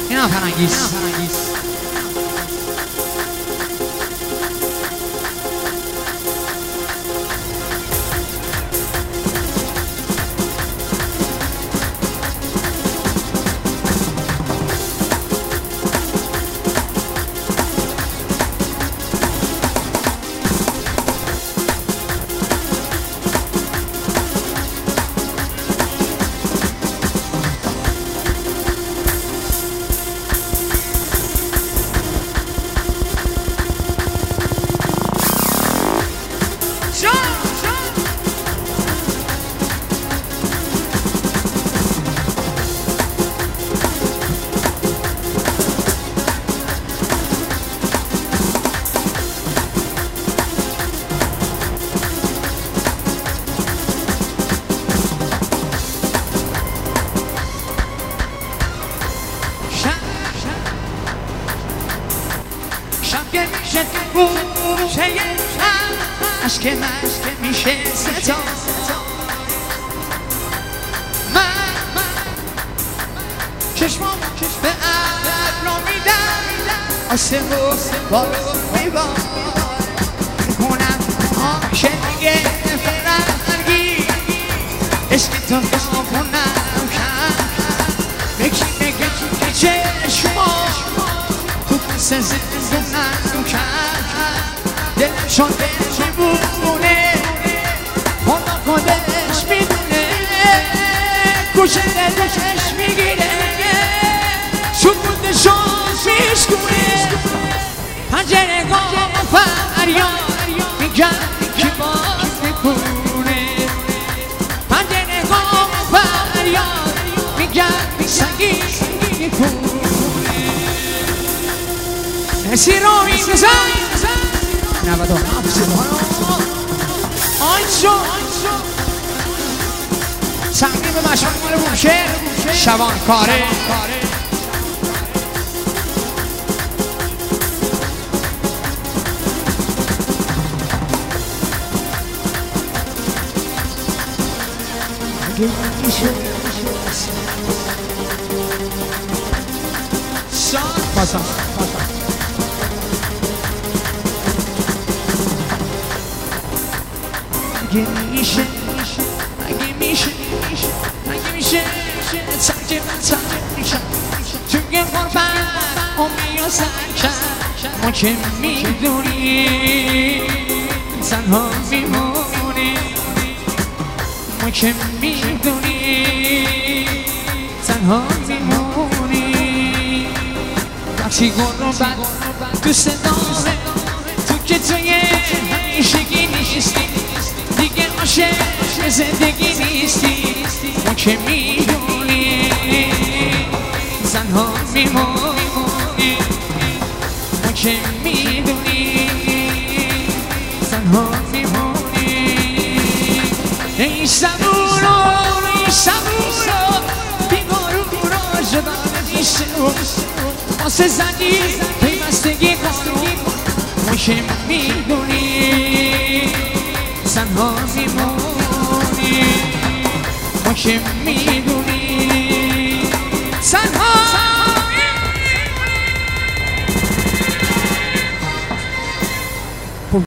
اینا فرنگیز میشه بوشه عشق میشه ستا من چشمام به ابرا میدن آسمون بارو میبار میکنم عاشقی فرنگی عشق تو کنم بکی که چشمام تو پس زندونم دلشون میبونه خدا خودش میدونه گوشه دلش میگیره سکوتشون میشکونه پنجره گاه فریاد میگن که باز میکنه پنجره گاه فریاد میگن سنگی میکنه نسی رو میزن 97 آنچو تقریب مشهد مال بوشه شبان کاره پاسا اگه میشه ترک میشم توی غربت امی و سرکم ما که میدونی تنها میمونی ما که میدونی تنها میمونی وقتی غربت دوست داره تو که توی همیشگی نیستی دیگه عاشق زندگی نیستی ما که میدونی تنها میمونی ما که میدونی تنها میمونی ای صبورو بیگارو را جدال میشه واسه زنی پیوستگی کن ما که میدونی تنها میمونی ما که میدونی